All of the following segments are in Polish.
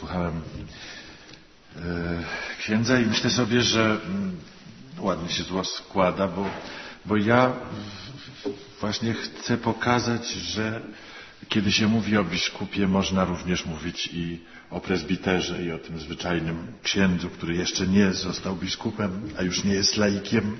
słuchałem księdza i myślę sobie, że ładnie się to składa, bo ja właśnie chcę pokazać, że kiedy się mówi o biskupie, można również mówić i o prezbiterze i o tym zwyczajnym księdzu, który jeszcze nie został biskupem, a już nie jest laikiem.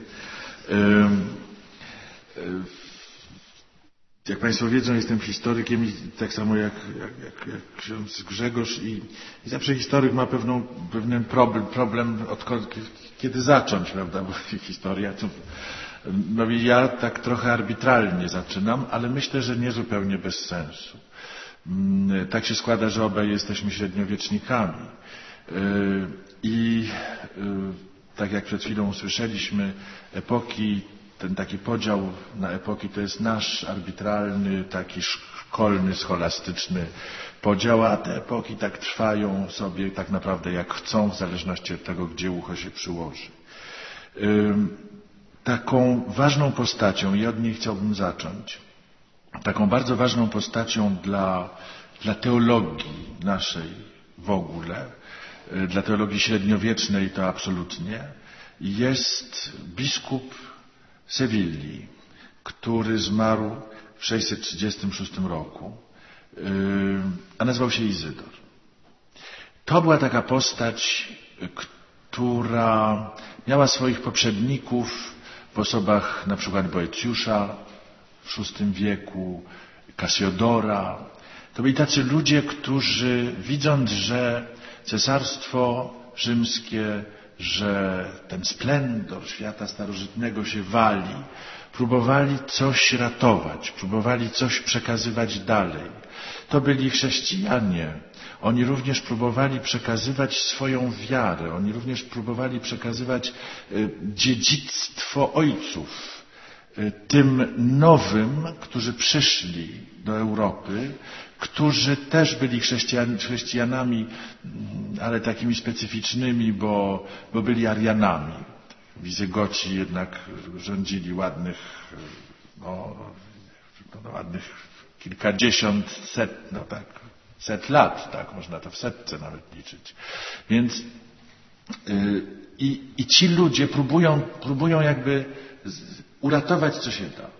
Jak Państwo wiedzą, jestem historykiem i tak samo jak ksiądz Grzegorz i zawsze historyk ma pewien problem kiedy zacząć, prawda, bo historia to, no i ja tak trochę arbitralnie zaczynam, ale myślę, że nie zupełnie bez sensu. Tak się składa, że obaj jesteśmy średniowiecznikami i tak jak przed chwilą usłyszeliśmy, epoki, ten taki podział na epoki to jest nasz arbitralny, taki szkolny, scholastyczny podział, a te epoki tak trwają sobie tak naprawdę jak chcą, w zależności od tego, gdzie ucho się przyłoży. Taką ważną postacią, i od niej chciałbym zacząć, taką bardzo ważną postacią dla teologii naszej w ogóle, dla teologii średniowiecznej to absolutnie, jest biskup Sewilli, który zmarł w 636 roku, a nazywał się Izydor. To była taka postać, która miała swoich poprzedników w osobach na przykład Boecjusza w VI wieku, Kasiodora. To byli tacy ludzie, którzy widząc, że cesarstwo rzymskie, że ten splendor świata starożytnego się wali, próbowali coś ratować, próbowali coś przekazywać dalej. To byli chrześcijanie. Oni również próbowali przekazywać swoją wiarę. Oni również próbowali przekazywać dziedzictwo ojców tym nowym, którzy przyszli do Europy, którzy też byli chrześcijanami, ale takimi specyficznymi, bo byli Arianami. Wizygoci jednak rządzili ładnych kilkadziesiąt, set lat, tak, można to w setce nawet liczyć. Więc i ci ludzie próbują jakby uratować, co się da.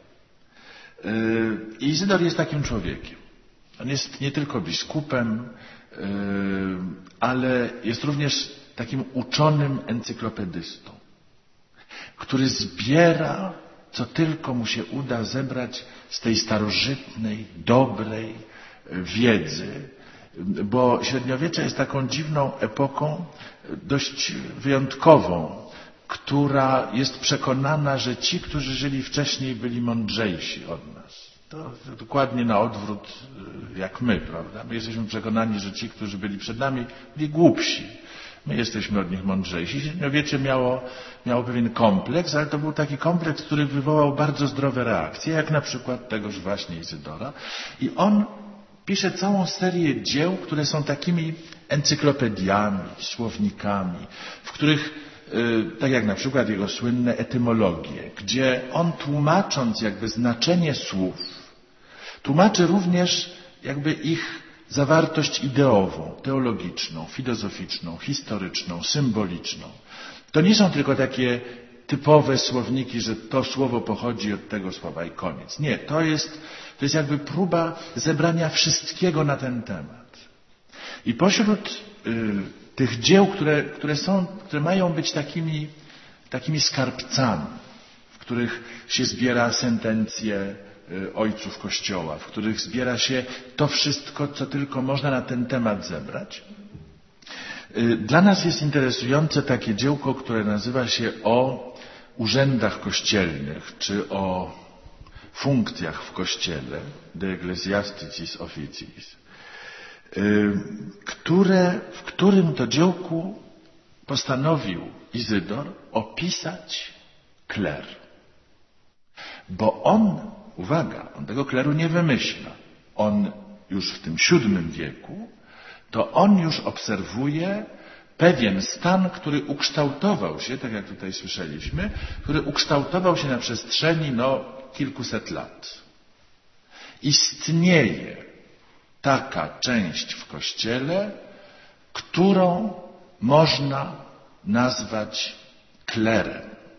I Izydor jest takim człowiekiem. On jest nie tylko biskupem, ale jest również takim uczonym encyklopedystą, który zbiera, co tylko mu się uda zebrać z tej starożytnej, dobrej wiedzy, bo średniowiecze jest taką dziwną epoką, dość wyjątkową, która jest przekonana, że ci, którzy żyli wcześniej, byli mądrzejsi od nas. To dokładnie na odwrót jak my, prawda? My jesteśmy przekonani, że ci, którzy byli przed nami, byli głupsi. My jesteśmy od nich mądrzejsi. Średniowiecie miało pewien kompleks, ale to był taki kompleks, który wywołał bardzo zdrowe reakcje, jak na przykład tegoż właśnie Izydora. I on pisze całą serię dzieł, które są takimi encyklopediami, słownikami, w których, tak jak na przykład jego słynne etymologie, gdzie on tłumacząc jakby znaczenie słów, tłumaczy również jakby ich zawartość ideową, teologiczną, filozoficzną, historyczną, symboliczną. To nie są tylko takie typowe słowniki, że to słowo pochodzi od tego słowa i koniec. Nie, to jest jakby próba zebrania wszystkiego na ten temat. I pośród tych dzieł, które mają być takimi skarbcami, w których się zbiera sentencje ojców Kościoła, w których zbiera się to wszystko, co tylko można na ten temat zebrać. Dla nas jest interesujące takie dziełko, które nazywa się o urzędach kościelnych, czy o funkcjach w Kościele, De Ecclesiasticis Officiis, w którym to dziełku postanowił Izydor opisać kler. Bo on tego kleru nie wymyśla. On już w tym VII wieku, to on już obserwuje pewien stan, który ukształtował się, tak jak tutaj słyszeliśmy, który ukształtował się na przestrzeni kilkuset lat. Istnieje taka część w Kościele, którą można nazwać klerem.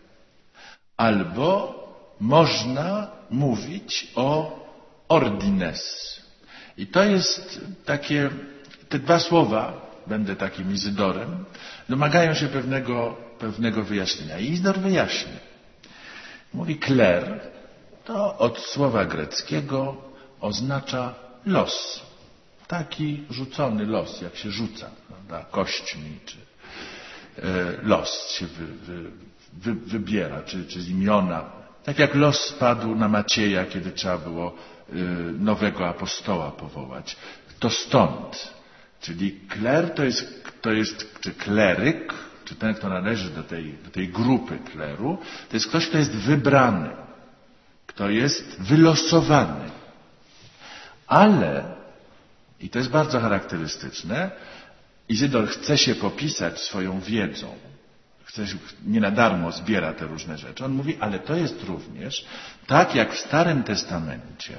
Albo można mówić o ordines. I to jest te dwa słowa, będę takim Izydorem, domagają się pewnego wyjaśnienia. I Izydor wyjaśnia. Mówi kler, to od słowa greckiego oznacza los. Taki rzucony los, jak się rzuca, prawda, kośćmi, czy los się wybiera, czy z imiona. Tak jak los spadł na Macieja, kiedy trzeba było nowego apostoła powołać. To stąd. Czyli kler to jest czy kleryk, czy ten, kto należy do tej grupy kleru, to jest ktoś, kto jest wybrany, kto jest wylosowany. Ale, i to jest bardzo charakterystyczne, Izydor chce się popisać swoją wiedzą. Nie na darmo zbiera te różne rzeczy. On mówi, ale to jest również, tak jak w Starym Testamencie,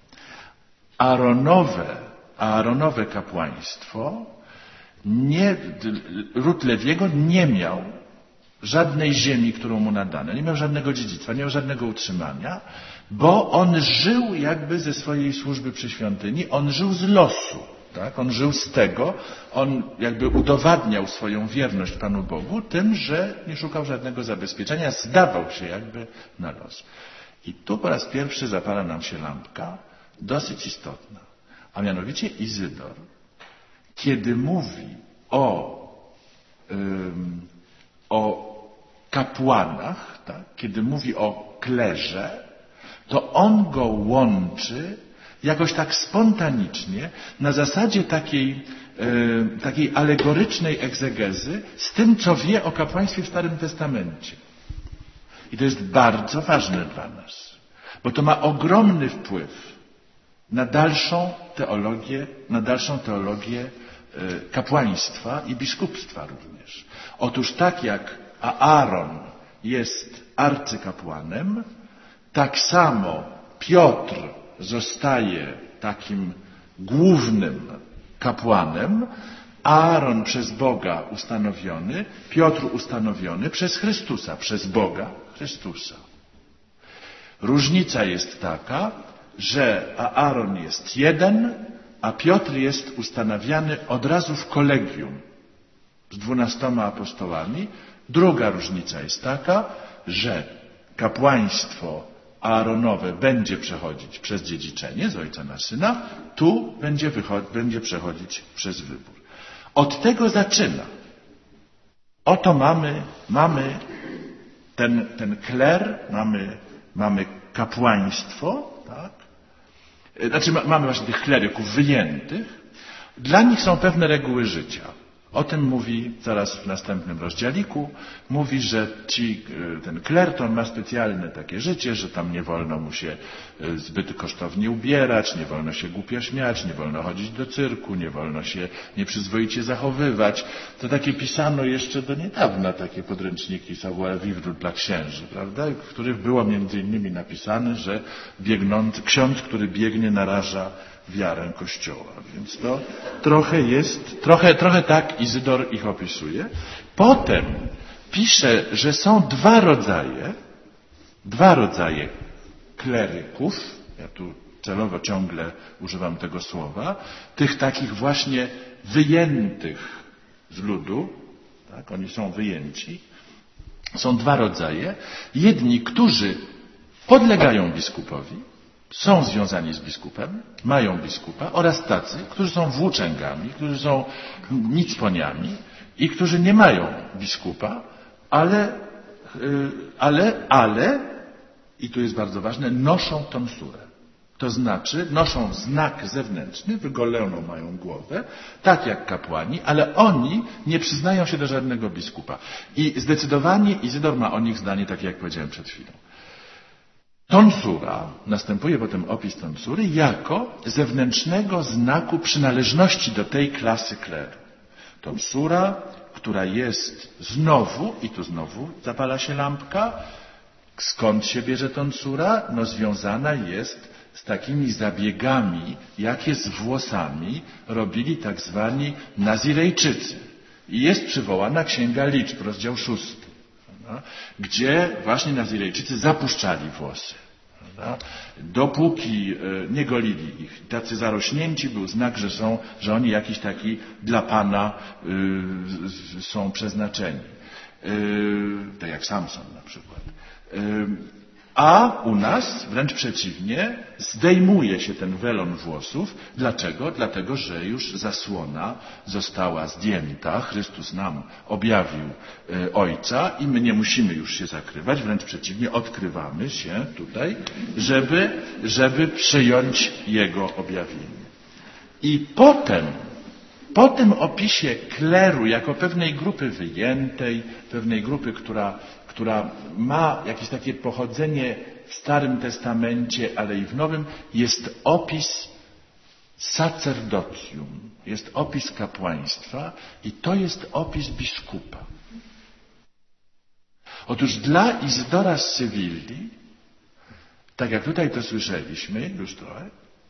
Aaronowe kapłaństwo, ród Lewiego nie miał żadnej ziemi, którą mu nadano, nie miał żadnego dziedzictwa, nie miał żadnego utrzymania, bo on żył jakby ze swojej służby przy świątyni, on żył z losu. Tak? On żył z tego, on jakby udowadniał swoją wierność Panu Bogu tym, że nie szukał żadnego zabezpieczenia, zdawał się jakby na los. I tu po raz pierwszy zapala nam się lampka, dosyć istotna. A mianowicie Izydor, kiedy mówi o kapłanach, tak? Kiedy mówi o klerze, to on go łączy jakoś tak spontanicznie, na zasadzie takiej alegorycznej egzegezy z tym, co wie o kapłaństwie w Starym Testamencie. I to jest bardzo ważne dla nas, bo to ma ogromny wpływ na dalszą teologię kapłaństwa i biskupstwa również. Otóż tak jak Aaron jest arcykapłanem, tak samo Piotr zostaje takim głównym kapłanem, Aaron przez Boga ustanowiony, Piotr ustanowiony przez Chrystusa, przez Boga Chrystusa. Różnica jest taka, że Aaron jest jeden, a Piotr jest ustanawiany od razu w kolegium z 12 apostołami. Druga różnica jest taka, że kapłaństwo Aaronowe będzie przechodzić przez dziedziczenie z ojca na syna, tu będzie przechodzić przez wybór. Od tego zaczyna. Oto mamy ten kler, mamy kapłaństwo, tak? Znaczy mamy właśnie tych kleryków wyjętych. Dla nich są pewne reguły życia. O tym mówi zaraz w następnym rozdziałiku. Mówi, że ten kler to on ma specjalne takie życie, że tam nie wolno mu się zbyt kosztownie ubierać, nie wolno się głupio śmiać, nie wolno chodzić do cyrku, nie wolno się nieprzyzwoicie zachowywać. To takie pisano jeszcze do niedawna, takie podręczniki savoir vivre dla księży, prawda? W których było między innymi napisane, że ksiądz, który biegnie, naraża wiarę Kościoła. Więc to trochę tak Izydor ich opisuje. Potem pisze, że są dwa rodzaje kleryków. Ja tu celowo ciągle używam tego słowa. Tych takich właśnie wyjętych z ludu. Tak, oni są wyjęci. Są dwa rodzaje. Jedni, którzy podlegają biskupowi, są związani z biskupem, mają biskupa, oraz tacy, którzy są włóczęgami, którzy są nicponiami i którzy nie mają biskupa, ale, i tu jest bardzo ważne, noszą tonsurę. To znaczy noszą znak zewnętrzny, wygoloną mają głowę, tak jak kapłani, ale oni nie przyznają się do żadnego biskupa. I zdecydowanie Izydor ma o nich zdanie takie, jak powiedziałem przed chwilą. Tonsura, następuje potem opis tonsury, jako zewnętrznego znaku przynależności do tej klasy kleru. Tonsura, która jest znowu, i tu znowu zapala się lampka, skąd się bierze tonsura? No związana jest z takimi zabiegami, jakie z włosami robili tak zwani Nazirejczycy. I jest przywołana Księga Liczb, rozdział 6, gdzie właśnie Nazirejczycy zapuszczali włosy. Dopóki nie golili ich. Tacy zarośnięci był znak, że oni jakiś taki dla Pana są przeznaczeni. Tak jak Samson na przykład. A u nas wręcz przeciwnie, zdejmuje się ten welon włosów. Dlaczego? Dlatego, że już zasłona została zdjęta. Chrystus nam objawił Ojca i my nie musimy już się zakrywać. Wręcz przeciwnie, odkrywamy się tutaj, żeby przyjąć Jego objawienie. I po tym opisie kleru jako pewnej grupy wyjętej, pewnej grupy, która ma jakieś takie pochodzenie w Starym Testamencie, ale i w Nowym, jest opis sacerdocjum, jest opis kapłaństwa i to jest opis biskupa. Otóż dla Izydora z Sewilli, tak jak tutaj to słyszeliśmy już trochę,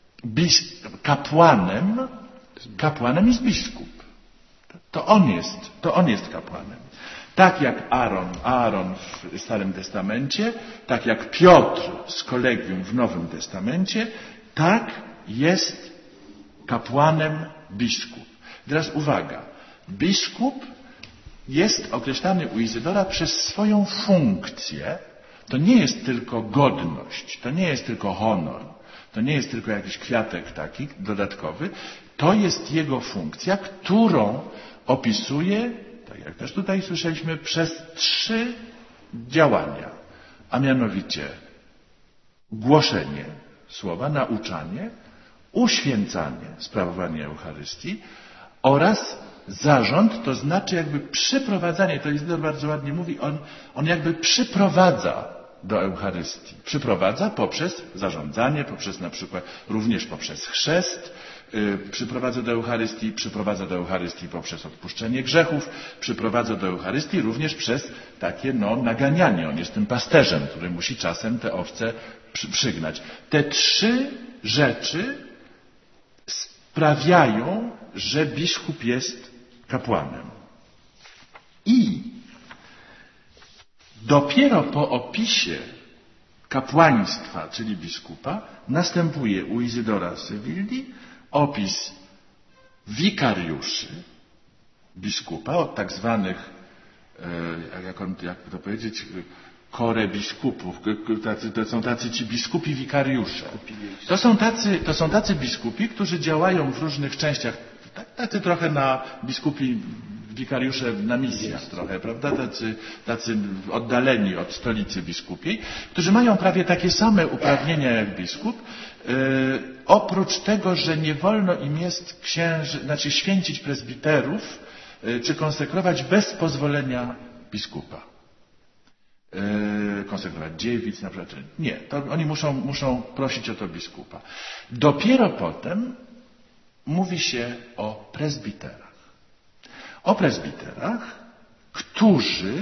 kapłanem jest biskup. To on jest kapłanem. Tak jak Aaron w Starym Testamencie, tak jak Piotr z kolegium w Nowym Testamencie, tak jest kapłanem biskup. Teraz uwaga, biskup jest określany u Izydora przez swoją funkcję. To nie jest tylko godność, to nie jest tylko honor, to nie jest tylko jakiś kwiatek taki dodatkowy, to jest jego funkcja, którą opisuje, tak jak też tutaj słyszeliśmy, przez 3 działania, a mianowicie głoszenie słowa, nauczanie, uświęcanie, sprawowanie Eucharystii oraz zarząd, to znaczy jakby przyprowadzanie, to Izydor bardzo ładnie mówi, on jakby przyprowadza do Eucharystii. Przyprowadza poprzez zarządzanie, poprzez na przykład również poprzez chrzest, przyprowadza do Eucharystii poprzez odpuszczenie grzechów, przyprowadza do Eucharystii również przez takie naganianie. On jest tym pasterzem, który musi czasem te owce przygnać. Te 3 rzeczy sprawiają, że biskup jest kapłanem. I dopiero po opisie kapłaństwa, czyli biskupa, następuje u Izydora z Sewilli opis wikariuszy biskupa, od tak zwanych, jak to powiedzieć, korebiskupów. To są tacy ci biskupi wikariusze. To są tacy biskupi, którzy działają w różnych częściach, tacy trochę na biskupi wikariusze na misjach trochę, prawda? Tacy oddaleni od stolicy biskupiej, którzy mają prawie takie same uprawnienia jak biskup, oprócz tego, że nie wolno im jest święcić prezbiterów, czy konsekrować bez pozwolenia biskupa. Konsekrować dziewic na przykład. Nie, to oni muszą prosić o to biskupa. Dopiero potem mówi się o prezbiterach. O prezbiterach, którzy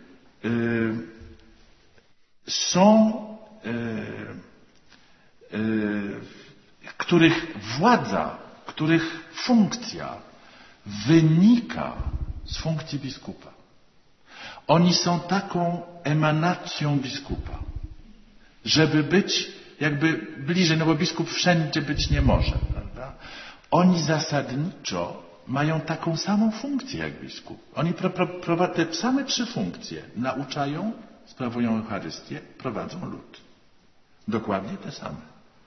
których władza, których funkcja wynika z funkcji biskupa. Oni są taką emanacją biskupa, żeby być jakby bliżej, bo biskup wszędzie być nie może, prawda? Oni zasadniczo mają taką samą funkcję jak biskup. Oni prowadzą te same 3 funkcje. Nauczają, sprawują Eucharystię, prowadzą lud. Dokładnie te same.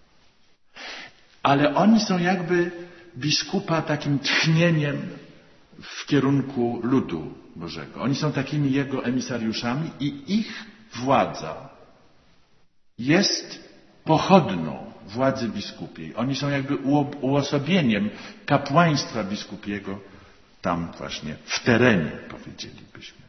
Ale oni są jakby biskupa takim tchnieniem w kierunku ludu Bożego. Oni są takimi jego emisariuszami i ich władza jest pochodną władzy biskupiej. Oni są jakby uosobieniem kapłaństwa biskupiego tam właśnie w terenie, powiedzielibyśmy.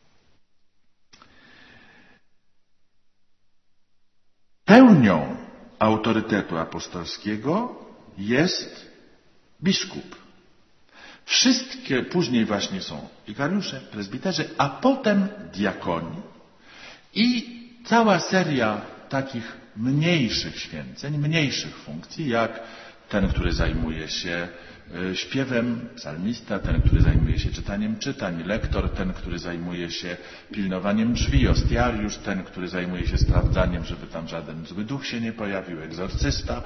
Pełnią autorytetu apostolskiego jest biskup. Wszystkie później właśnie są wikariusze, prezbiterzy, a potem diakoni i cała seria takich mniejszych święceń, mniejszych funkcji, jak ten, który zajmuje się śpiewem, psalmista, ten, który zajmuje się czytaniem czytań, lektor, ten, który zajmuje się pilnowaniem drzwi, ostiariusz, ten, który zajmuje się sprawdzaniem, żeby tam żaden zły duch się nie pojawił, egzorcysta.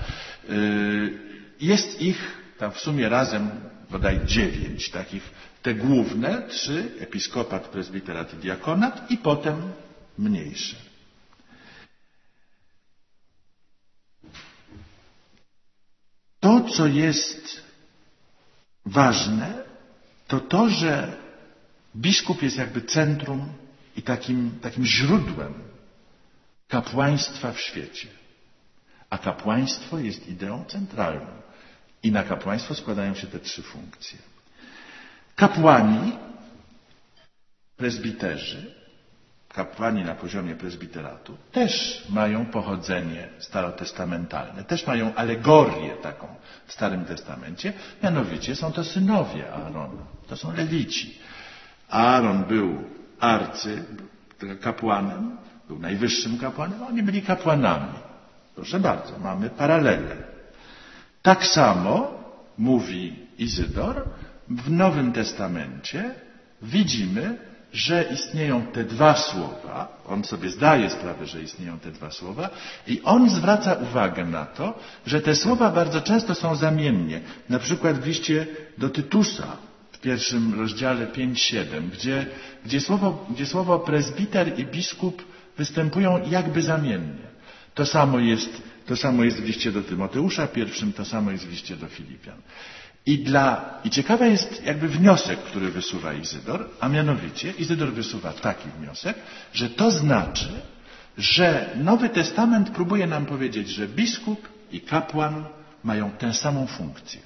Jest ich tam w sumie razem bodaj 9 takich, te główne 3, episkopat, prezbiterat i diakonat i potem mniejsze. To, co jest ważne, to to, że biskup jest jakby centrum i takim źródłem kapłaństwa w świecie. A kapłaństwo jest ideą centralną. I na kapłaństwo składają się te 3 funkcje. Kapłani, prezbiterzy, kapłani na poziomie prezbiteratu też mają pochodzenie starotestamentalne, też mają alegorię taką w Starym Testamencie, mianowicie są to synowie Aarona, to są lewici. Aaron był arcykapłanem, był najwyższym kapłanem, a oni byli kapłanami. Proszę bardzo, mamy paralelę. Tak samo, mówi Izydor, w Nowym Testamencie widzimy, że istnieją te 2 słowa, on sobie zdaje sprawę, że istnieją te 2 słowa i on zwraca uwagę na to, że te słowa bardzo często są zamiennie. Na przykład w liście do Tytusa, w 1 rozdziale 5-7, gdzie słowo prezbiter i biskup występują jakby zamiennie. To samo jest w liście do Tymoteusza 1, to samo jest w liście do Filipian. I ciekawy jest jakby wniosek, który wysuwa Izydor, a mianowicie Izydor wysuwa taki wniosek, że to znaczy, że Nowy Testament próbuje nam powiedzieć, że biskup i kapłan mają tę samą funkcję.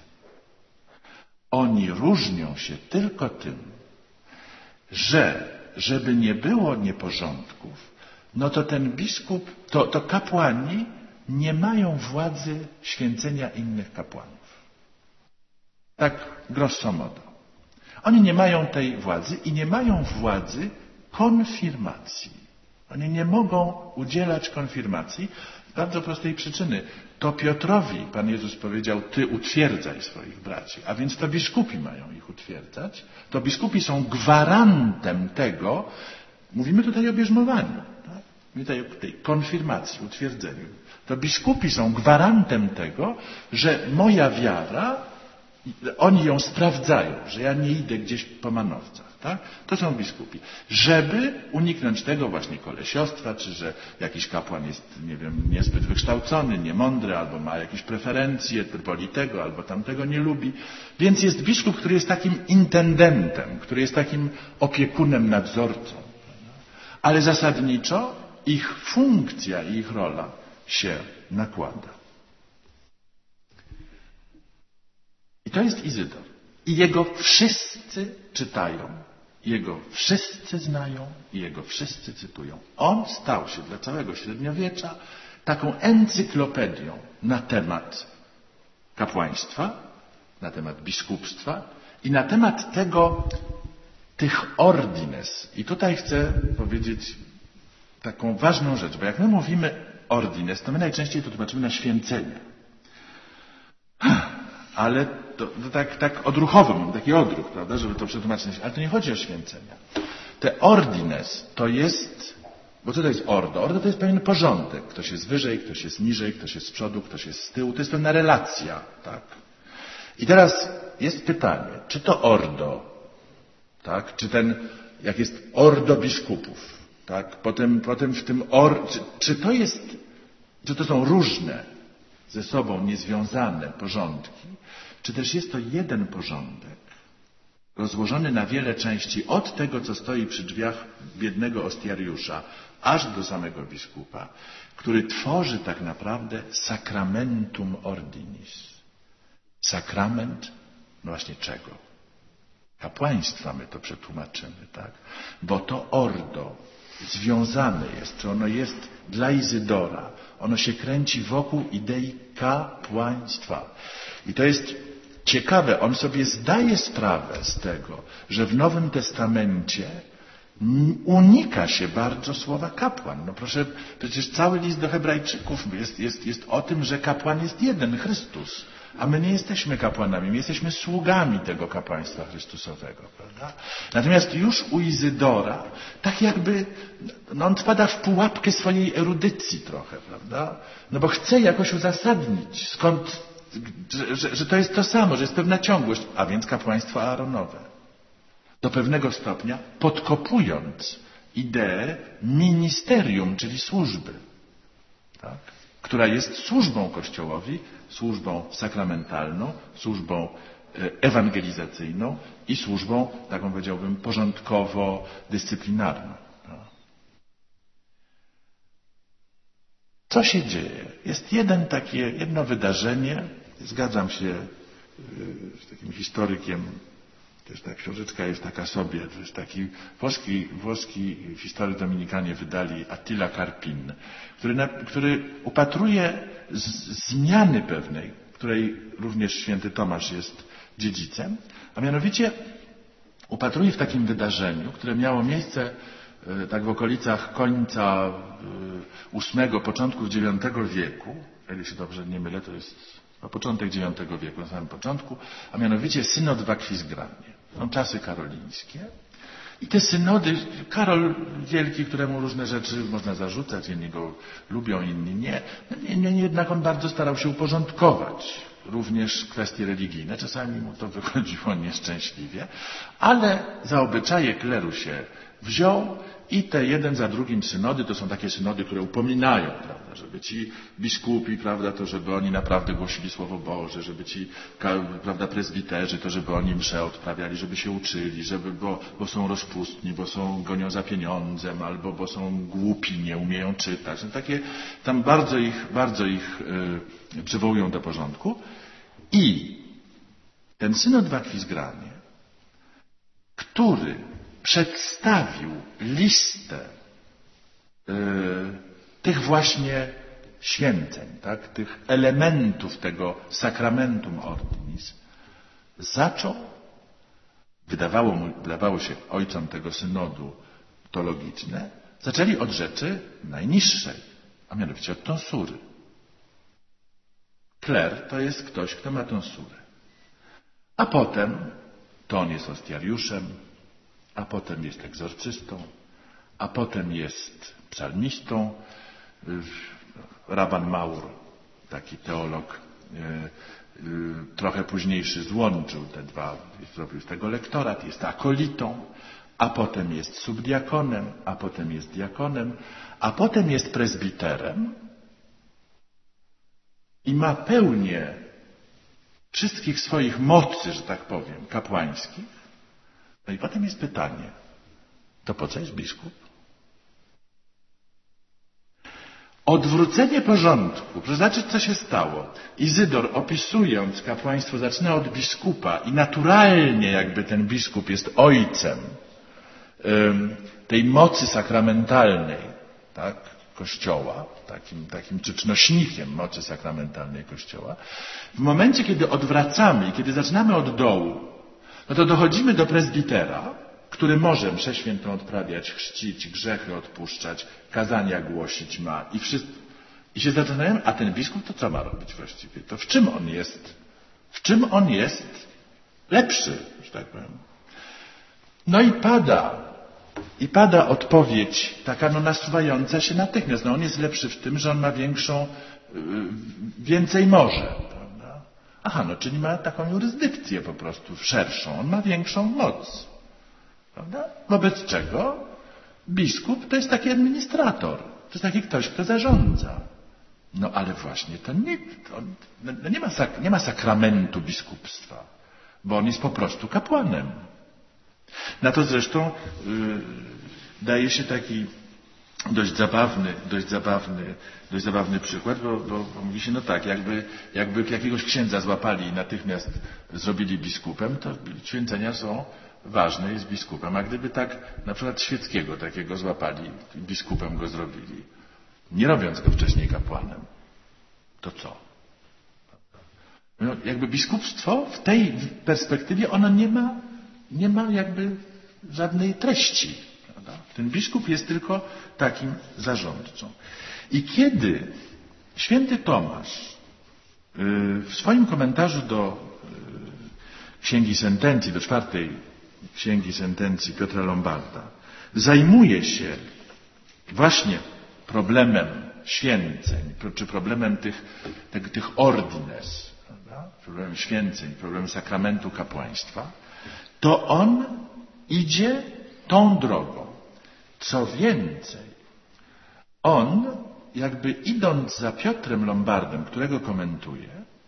Oni różnią się tylko tym, że żeby nie było nieporządków, no to ten biskup, to kapłani nie mają władzy święcenia innych kapłanów. Tak grosso modo. Oni nie mają tej władzy i nie mają władzy konfirmacji. Oni nie mogą udzielać konfirmacji z bardzo prostej przyczyny. To Piotrowi Pan Jezus powiedział, ty utwierdzaj swoich braci, a więc to biskupi mają ich utwierdzać. To biskupi są gwarantem tego, mówimy tutaj o bierzmowaniu, tak? Mówimy tutaj o tej konfirmacji, utwierdzeniu. To biskupi są gwarantem tego, że moja wiara, oni ją sprawdzają, że ja nie idę gdzieś po manowcach. Tak? To są biskupi. Żeby uniknąć tego właśnie kolesiostwa, czy że jakiś kapłan jest, nie wiem, niezbyt wykształcony, niemądry, albo ma jakieś preferencje, woli tego, albo tamtego nie lubi. Więc jest biskup, który jest takim intendentem, który jest takim opiekunem, nadzorcą. Ale zasadniczo ich funkcja i ich rola się nakłada. I to jest Izydor. I jego wszyscy czytają, jego wszyscy znają i jego wszyscy cytują. On stał się dla całego średniowiecza taką encyklopedią na temat kapłaństwa, na temat biskupstwa i na temat tych ordines. I tutaj chcę powiedzieć taką ważną rzecz, bo jak my mówimy ordines, to my najczęściej to tłumaczymy na święcenie. Ale to tak odruchowo, mam taki odruch, prawda, żeby to przetłumaczyć. Ale to nie chodzi o święcenia. Te ordines to jest, bo co to jest ordo? Ordo to jest pewien porządek. Ktoś jest wyżej, ktoś jest niżej, ktoś jest z przodu, ktoś jest z tyłu. To jest pewna relacja, tak? I teraz jest pytanie, czy to ordo, tak? Czy jak jest ordo biskupów, tak? Potem w tym czy to są różne, ze sobą niezwiązane porządki, czy też jest to jeden porządek, rozłożony na wiele części od tego, co stoi przy drzwiach biednego ostiariusza, aż do samego biskupa, który tworzy tak naprawdę sacramentum ordinis. Sakrament, no właśnie czego? Kapłaństwa my to przetłumaczymy, tak? Bo to ordo związane jest, czy ono jest dla Izydora, ono się kręci wokół idei kapłaństwa. I to jest ciekawe, on sobie zdaje sprawę z tego, że w Nowym Testamencie unika się bardzo słowa kapłan. No proszę, przecież cały list do Hebrajczyków jest o tym, że kapłan jest jeden, Chrystus. A my nie jesteśmy kapłanami, my jesteśmy sługami tego kapłaństwa Chrystusowego, prawda? Natomiast już u Izydora, tak jakby, on wpada w pułapkę swojej erudycji trochę, prawda? No bo chce jakoś uzasadnić, że to jest to samo, że jest pewna ciągłość, a więc kapłaństwo Aaronowe. Do pewnego stopnia podkopując ideę ministerium, czyli służby, tak? Która jest służbą Kościołowi, służbą sakramentalną, służbą ewangelizacyjną i służbą, taką powiedziałbym, porządkowo-dyscyplinarną. Co się dzieje? Jest jedno wydarzenie, zgadzam się z takim historykiem, też ta książeczka jest taka sobie, to jest taki włoski historyk Dominikanie wydali, Attila Karpin, który upatruje zmiany pewnej, której również święty Tomasz jest dziedzicem, a mianowicie upatruje w takim wydarzeniu, które miało miejsce tak w okolicach końca VIII, początku IX wieku, jeżeli się dobrze nie mylę, to jest początek IX wieku, na samym początku, a mianowicie synod w Akwizgranie. Są czasy karolińskie. I te synody, Karol Wielki, któremu różne rzeczy można zarzucać, jedni go lubią, inni nie. Niemniej jednak on bardzo starał się uporządkować również kwestie religijne. Czasami mu to wychodziło nieszczęśliwie, ale za obyczaje kleru się wziął i te jeden za drugim synody, to są takie synody, które upominają, prawda, żeby ci biskupi, prawda, to żeby oni naprawdę głosili Słowo Boże, żeby ci, prawda, prezbiterzy, to żeby oni msze odprawiali, żeby się uczyli, bo są rozpustni, gonią za pieniądzem, albo bo są głupi, nie umieją czytać. No takie, tam bardzo ich przywołują do porządku. I ten synod w Akwizgranie, który przedstawił listę tych właśnie święceń, tak, tych elementów tego sacramentum ordinis, zaczął, wydawało się ojcom tego synodu teologiczne, zaczęli od rzeczy najniższej, a mianowicie od tonsury. Kler to jest ktoś, kto ma tonsurę. A potem to on jest ostiariuszem, a potem jest egzorcystą, a potem jest psalmistą. Raban Maur, taki teolog, trochę późniejszy, złączył te dwa, zrobił z tego lektorat, jest akolitą, a potem jest subdiakonem, a potem jest diakonem, a potem jest prezbiterem i ma pełnię wszystkich swoich mocy, że tak powiem, kapłańskich. No i potem jest pytanie, to po co jest biskup? Odwrócenie porządku, proszę zobaczyć, co się stało. Izydor, opisując kapłaństwo, zaczyna od biskupa i naturalnie jakby ten biskup jest ojcem tej mocy sakramentalnej, tak, Kościoła, takim czycznośnikiem mocy sakramentalnej Kościoła. W momencie, kiedy odwracamy i kiedy zaczynamy od dołu, no to dochodzimy do prezbitera, który może mszę świętą odprawiać, chrzcić, grzechy odpuszczać, kazania głosić ma i się zastanawiamy, a ten biskup to co ma robić właściwie? To w czym on jest lepszy, że tak powiem? No i pada odpowiedź taka nasuwająca się natychmiast. No on jest lepszy w tym, że on ma więcej może. Prawda? Aha, no czyli ma taką jurysdykcję po prostu szerszą. On ma większą moc. Prawda? Wobec czego biskup to jest taki administrator. To jest taki ktoś, kto zarządza. No ale właśnie to nie ma sakramentu biskupstwa, bo on jest po prostu kapłanem. Na to zresztą daje się taki dość zabawny przykład, bo mówi się, no tak, jakby jakiegoś księdza złapali i natychmiast zrobili biskupem, to święcenia są ważne, jest biskupem. A gdyby tak na przykład Świeckiego takiego złapali i biskupem go zrobili, nie robiąc go wcześniej kapłanem, to co? No, jakby biskupstwo w tej perspektywie ono nie ma jakby żadnej treści. Prawda? Ten biskup jest tylko takim zarządcą. I kiedy święty Tomasz w swoim komentarzu do Księgi Sentencji, do 4. Księgi Sentencji Piotra Lombarda, zajmuje się właśnie problemem święceń, czy problemem tych ordines, prawda? Problemem święceń, problemem sakramentu kapłaństwa, to on idzie tą drogą. Co więcej, on, jakby idąc za Piotrem Lombardem, którego komentuje,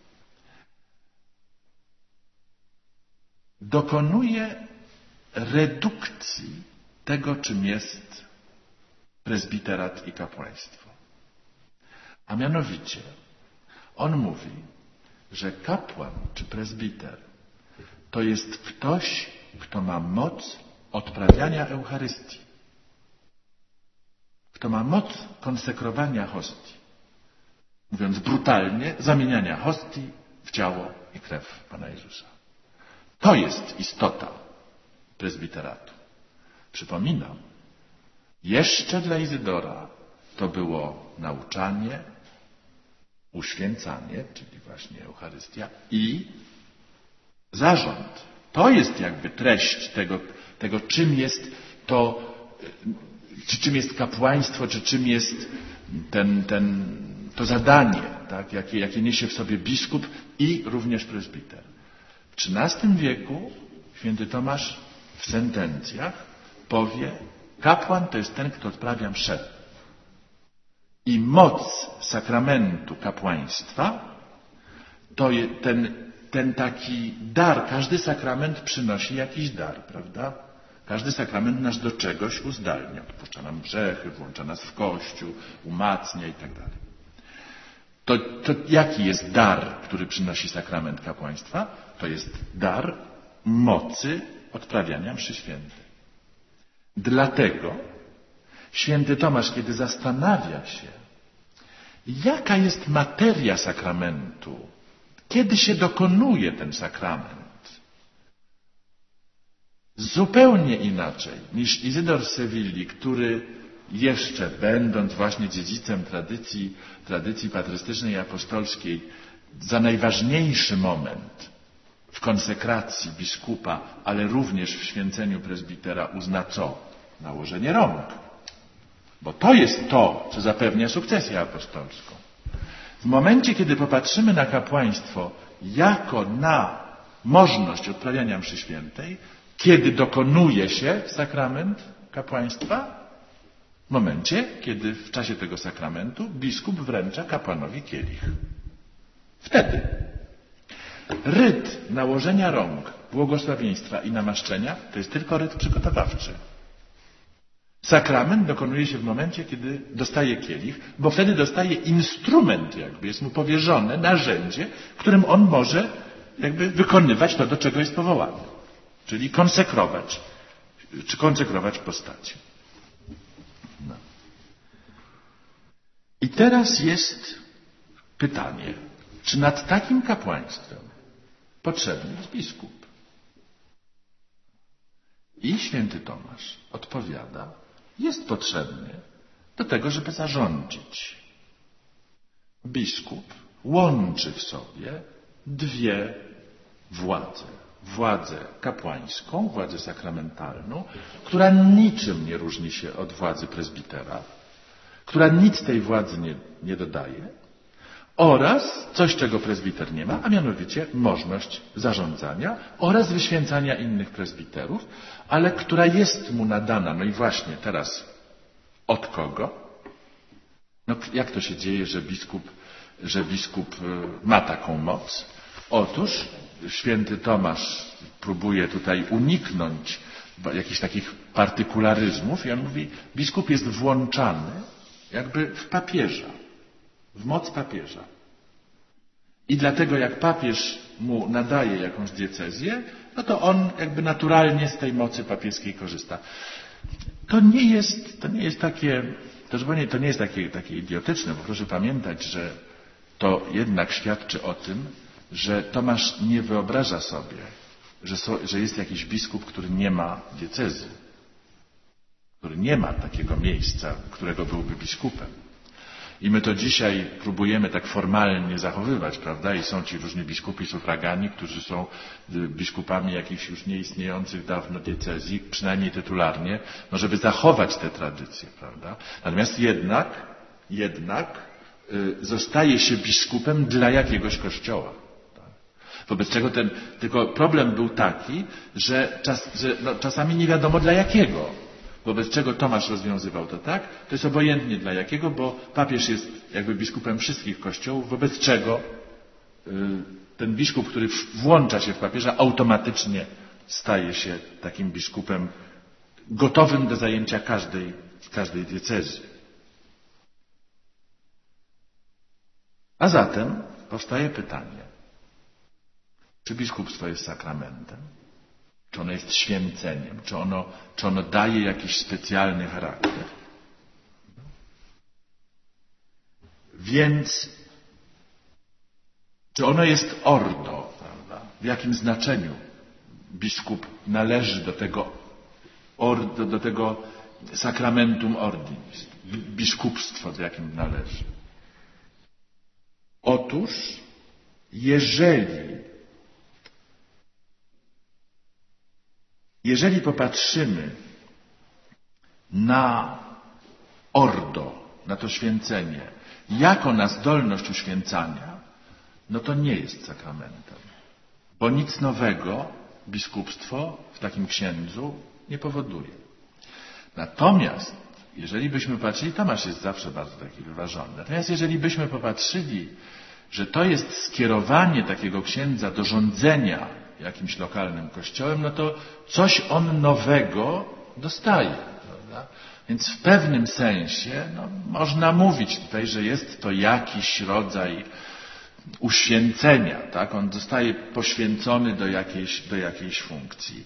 dokonuje redukcji tego, czym jest prezbiterat i kapłaństwo. A mianowicie, on mówi, że kapłan czy prezbiter to jest ktoś, kto ma moc odprawiania Eucharystii. Kto ma moc konsekrowania hostii. Mówiąc brutalnie, zamieniania hostii w ciało i krew Pana Jezusa. To jest istota prezbiteratu. Przypominam, jeszcze dla Izydora to było nauczanie, uświęcanie, czyli właśnie Eucharystia i zarząd. To jest jakby treść tego czym jest to, czy czym jest kapłaństwo, czy czym jest to zadanie, tak, jakie niesie w sobie biskup i również prezbiter. W XIII wieku święty Tomasz w sentencjach powie, kapłan to jest ten, kto odprawia mszę. I moc sakramentu kapłaństwa to ten taki dar, każdy sakrament przynosi jakiś dar, prawda? Każdy sakrament nas do czegoś uzdalnia. Odpuszcza nam grzechy, włącza nas w Kościół, umacnia i tak dalej. To jaki jest dar, który przynosi sakrament kapłaństwa? To jest dar mocy odprawiania mszy świętej. Dlatego święty Tomasz, kiedy zastanawia się, jaka jest materia sakramentu, kiedy się dokonuje ten sakrament, zupełnie inaczej niż Izydor z Sewilli, który jeszcze będąc właśnie dziedzicem tradycji patrystycznej i apostolskiej, za najważniejszy moment w konsekracji biskupa, ale również w święceniu prezbitera uzna co? Nałożenie rąk. Bo to jest to, co zapewnia sukcesję apostolską. W momencie, kiedy popatrzymy na kapłaństwo jako na możliwość odprawiania mszy świętej, kiedy dokonuje się sakrament kapłaństwa? W momencie, kiedy w czasie tego sakramentu biskup wręcza kapłanowi kielich. Wtedy ryt nałożenia rąk, błogosławieństwa i namaszczenia to jest tylko ryt przygotowawczy. Sakrament dokonuje się w momencie, kiedy dostaje kielich, bo wtedy dostaje instrument, jakby jest mu powierzone narzędzie, którym on może jakby wykonywać to, do czego jest powołany. Czyli konsekrować postaci. No. I teraz jest pytanie, czy nad takim kapłaństwem potrzebny jest biskup? I święty Tomasz odpowiada, jest potrzebny do tego, żeby zarządzić. Biskup łączy w sobie dwie władze. Władzę kapłańską, władzę sakramentalną, która niczym nie różni się od władzy prezbitera, która nic tej władzy nie dodaje, oraz coś, czego prezbiter nie ma, a mianowicie możność zarządzania oraz wyświęcania innych prezbiterów, ale która jest mu nadana. No i właśnie teraz od kogo? No, jak to się dzieje, że biskup ma taką moc? Otóż święty Tomasz próbuje tutaj uniknąć jakichś takich partykularyzmów i on mówi, biskup jest włączany jakby w papieża, w moc papieża. I dlatego jak papież mu nadaje jakąś diecezję, no to on jakby naturalnie z tej mocy papieskiej korzysta. To nie jest takie idiotyczne, bo proszę pamiętać, że to jednak świadczy o tym, że Tomasz nie wyobraża sobie, że jest jakiś biskup, który nie ma diecezy. który nie ma takiego miejsca, którego byłby biskupem. I my to dzisiaj próbujemy tak formalnie zachowywać, prawda? I są ci różni biskupi sufragani, którzy są biskupami jakichś już nieistniejących dawno diecezji, przynajmniej tytularnie, no żeby zachować te tradycje, prawda? Natomiast jednak zostaje się biskupem dla jakiegoś kościoła. Tak? Wobec czego tylko problem był taki, że czasami nie wiadomo dla jakiego. Wobec czego Tomasz rozwiązywał to tak, to jest obojętnie dla jakiego, bo papież jest jakby biskupem wszystkich kościołów, wobec czego ten biskup, który włącza się w papieża, automatycznie staje się takim biskupem gotowym do zajęcia każdej diecezji. A zatem powstaje pytanie, czy biskupstwo jest sakramentem? Czy ono jest święceniem? Czy ono daje jakiś specjalny charakter? Więc, czy ono jest ordo, prawda? W jakim znaczeniu biskup należy do tego sacramentum ordinis? Biskupstwo w jakim należy? Otóż, jeżeli popatrzymy na ordo, na to święcenie, jako na zdolność uświęcania, no to nie jest sakramentem. Bo nic nowego biskupstwo w takim księdzu nie powoduje. Natomiast, jeżeli byśmy patrzyli, Tomasz jest zawsze bardzo taki wyważony, natomiast jeżeli byśmy popatrzyli, że to jest skierowanie takiego księdza do rządzenia jakimś lokalnym kościołem, no to coś on nowego dostaje. Prawda? Więc w pewnym sensie można mówić tutaj, że jest to jakiś rodzaj uświęcenia. Tak? On zostaje poświęcony do jakiejś funkcji.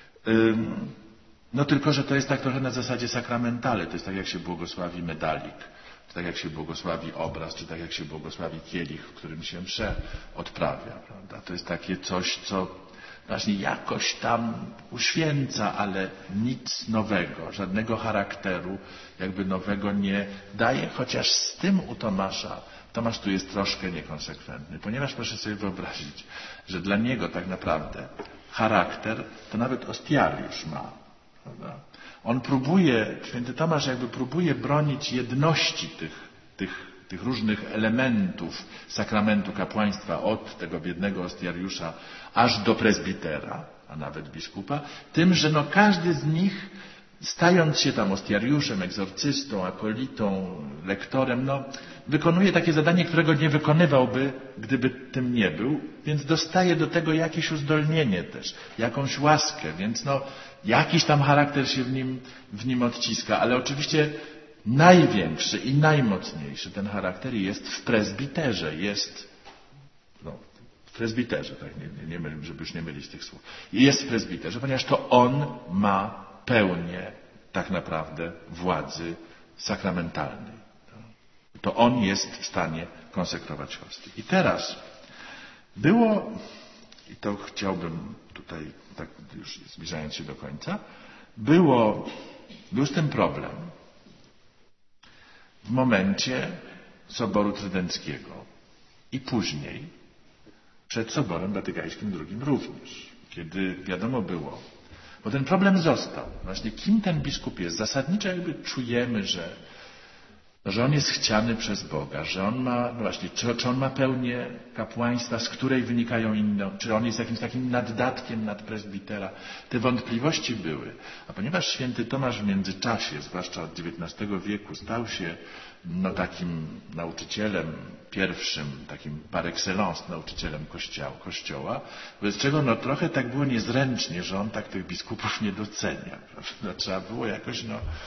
No tylko, że to jest tak trochę na zasadzie sakramentale. To jest tak, jak się błogosławi medalik, czy tak, jak się błogosławi obraz, czy tak, jak się błogosławi kielich, w którym się mszę odprawia. Prawda? To jest takie coś, co właśnie jakoś tam uświęca, ale nic nowego, żadnego charakteru jakby nowego nie daje, chociaż z tym u Tomasza, Tomasz tu jest troszkę niekonsekwentny, ponieważ proszę sobie wyobrazić, że dla niego tak naprawdę charakter to nawet ostiariusz ma. Prawda? On święty Tomasz jakby próbuje bronić jedności tych różnych elementów sakramentu kapłaństwa od tego biednego ostiariusza aż do prezbitera, a nawet biskupa, tym, że każdy z nich, stając się tam ostiariuszem, egzorcystą, akolitą, lektorem, wykonuje takie zadanie, którego nie wykonywałby, gdyby tym nie był, więc dostaje do tego jakieś uzdolnienie też, jakąś łaskę, więc jakiś tam charakter się w nim odciska, ale oczywiście największy i najmocniejszy ten charakter jest w prezbiterze, w prezbiterze, tak, żeby już nie mylić tych słów. Jest w prezbiterze, ponieważ to on ma pełnię tak naprawdę władzy sakramentalnej. To on jest w stanie konsekrować hostię. I teraz i to chciałbym tutaj, tak już zbliżając się do końca, był z tym problem w momencie Soboru Trydenckiego i później przed Soborem Watykańskim II również, kiedy wiadomo było, bo ten problem został. Właśnie kim ten biskup jest? Zasadniczo jakby czujemy, że on jest chciany przez Boga, że on ma, czy on ma pełnię kapłaństwa, z której wynikają inne, czy on jest jakimś takim naddatkiem nad prezbitera. Te wątpliwości były. A ponieważ święty Tomasz w międzyczasie, zwłaszcza od XIX wieku, stał się takim nauczycielem pierwszym, takim par excellence nauczycielem Kościoła, wobec czego trochę tak było niezręcznie, że on tak tych biskupów nie docenia. Trzeba było jakoś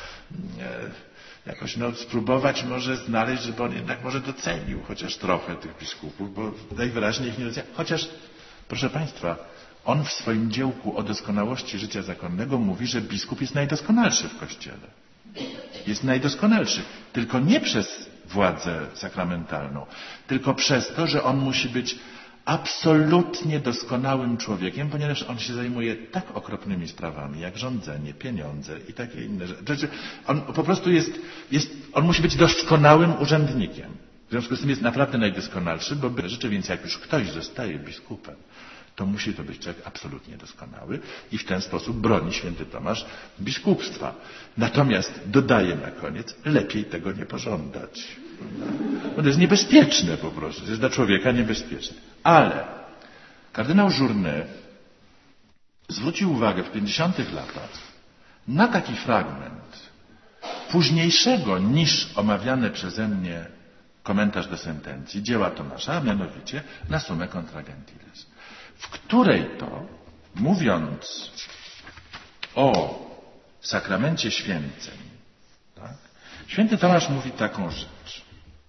spróbować może znaleźć, żeby on jednak może docenił chociaż trochę tych biskupów, bo najwyraźniej ich nie docenia. Chociaż, proszę Państwa, on w swoim dziełku o doskonałości życia zakonnego mówi, że biskup jest najdoskonalszy w Kościele. Jest najdoskonalszy. Tylko nie przez władzę sakramentalną, tylko przez to, że on musi być absolutnie doskonałym człowiekiem, ponieważ on się zajmuje tak okropnymi sprawami, jak rządzenie, pieniądze i takie inne rzeczy. On po prostu on musi być doskonałym urzędnikiem. W związku z tym jest naprawdę najdoskonalszy, bo rzeczy, więc jak już ktoś zostaje biskupem, to musi to być człowiek absolutnie doskonały i w ten sposób broni święty Tomasz biskupstwa. Natomiast dodaje na koniec, lepiej tego nie pożądać. Bo to jest niebezpieczne po prostu, to jest dla człowieka niebezpieczne. Ale kardynał Journet zwrócił uwagę w 50 latach na taki fragment późniejszego niż omawiany przeze mnie komentarz do sentencji dzieła Tomasza, a mianowicie na Summę contra Gentiles, w której to, mówiąc o sakramencie święceń, tak, święty Tomasz mówi taką rzecz.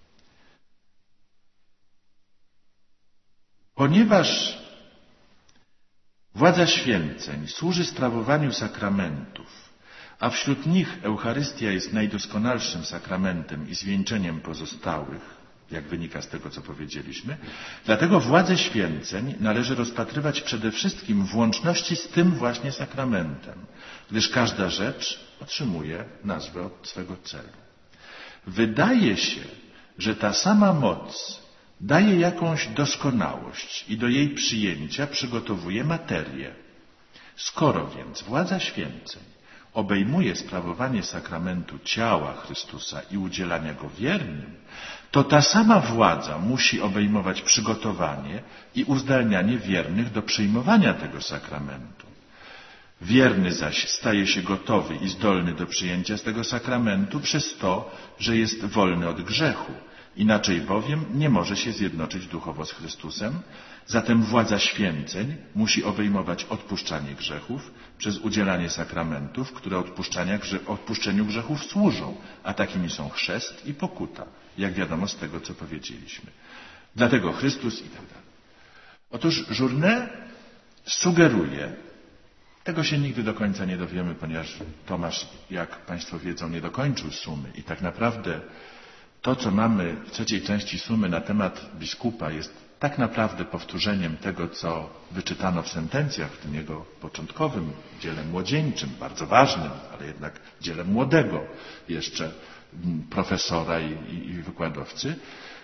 Ponieważ władza święceń służy sprawowaniu sakramentów, a wśród nich Eucharystia jest najdoskonalszym sakramentem i zwieńczeniem pozostałych, jak wynika z tego, co powiedzieliśmy, dlatego władzę święceń należy rozpatrywać przede wszystkim w łączności z tym właśnie sakramentem, gdyż każda rzecz otrzymuje nazwę od swego celu. Wydaje się, że ta sama moc daje jakąś doskonałość i do jej przyjęcia przygotowuje materię. Skoro więc władza święceń obejmuje sprawowanie sakramentu ciała Chrystusa i udzielania go wiernym, to ta sama władza musi obejmować przygotowanie i uzdalnianie wiernych do przyjmowania tego sakramentu. Wierny zaś staje się gotowy i zdolny do przyjęcia z tego sakramentu przez to, że jest wolny od grzechu. Inaczej bowiem nie może się zjednoczyć duchowo z Chrystusem, zatem władza święceń musi obejmować odpuszczanie grzechów przez udzielanie sakramentów, które odpuszczeniu grzechów służą, a takimi są chrzest i pokuta, jak wiadomo z tego, co powiedzieliśmy. Dlatego Chrystus i tak dalej. Otóż Journet sugeruje, tego się nigdy do końca nie dowiemy, ponieważ Tomasz, jak Państwo wiedzą, nie dokończył Sumy i tak naprawdę to, co mamy w trzeciej części Sumy na temat biskupa, jest tak naprawdę powtórzeniem tego, co wyczytano w sentencjach, w tym jego początkowym dziele młodzieńczym, bardzo ważnym, ale jednak dziele młodego jeszcze profesora i wykładowcy.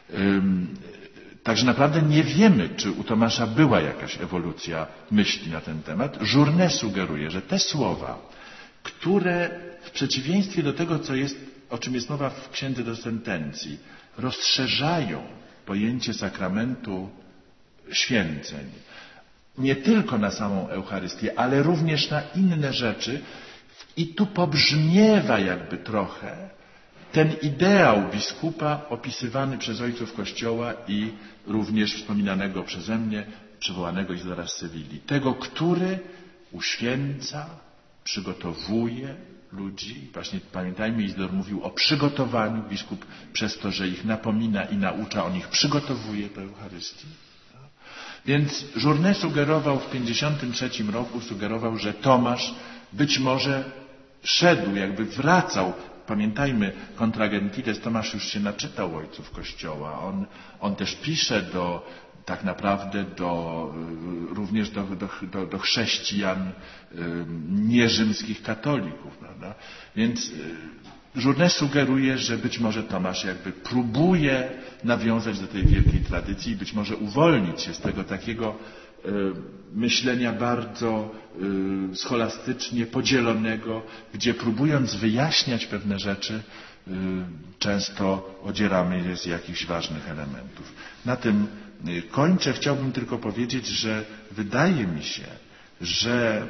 Także naprawdę nie wiemy, czy u Tomasza była jakaś ewolucja myśli na ten temat. Journet sugeruje, że te słowa, które w przeciwieństwie do tego, o czym jest mowa w Księdze do Sentencji, rozszerzają pojęcie sakramentu święceń nie tylko na samą Eucharystię, ale również na inne rzeczy. I tu pobrzmiewa jakby trochę ten ideał biskupa opisywany przez ojców Kościoła i również wspominanego przeze mnie, przywołanego Izydora z Sewilli. Tego, który uświęca, przygotowuje ludzi. Właśnie pamiętajmy, Izydor mówił o przygotowaniu. Biskup przez to, że ich napomina i naucza, on ich przygotowuje do Eucharystii. Więc Journet sugerował w 1953 roku, że Tomasz być może szedł, jakby wracał. Pamiętajmy, Contra Gentiles, Tomasz już się naczytał ojców Kościoła. On też pisze tak naprawdę również do chrześcijan nierzymskich katolików, prawda? Więc Journet sugeruje, że być może Tomasz jakby próbuje nawiązać do tej wielkiej tradycji i być może uwolnić się z tego takiego myślenia bardzo scholastycznie podzielonego, gdzie próbując wyjaśniać pewne rzeczy, często odzieramy je z jakichś ważnych elementów. Na tym kończę. Chciałbym tylko powiedzieć, że wydaje mi się, że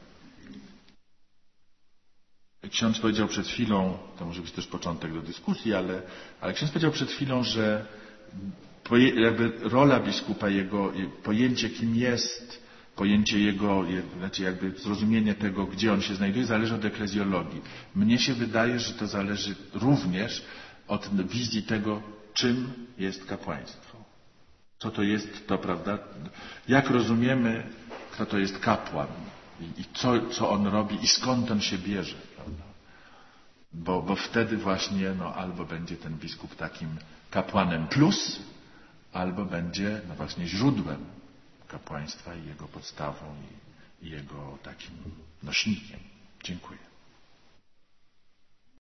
ksiądz powiedział przed chwilą, to może być też początek do dyskusji, ale ksiądz powiedział przed chwilą, że jakby rola biskupa, jego pojęcie, kim jest, pojęcie jego, znaczy jakby zrozumienie tego, gdzie on się znajduje, zależy od eklezjologii. Mnie się wydaje, że to zależy również od wizji tego, czym jest kapłaństwo. Co to jest to, prawda? Jak rozumiemy, kto to jest kapłan i co on robi i skąd on się bierze, prawda? Bo wtedy właśnie albo będzie ten biskup takim kapłanem plus, albo będzie no właśnie źródłem kapłaństwa i jego podstawą i jego takim nośnikiem. Dziękuję.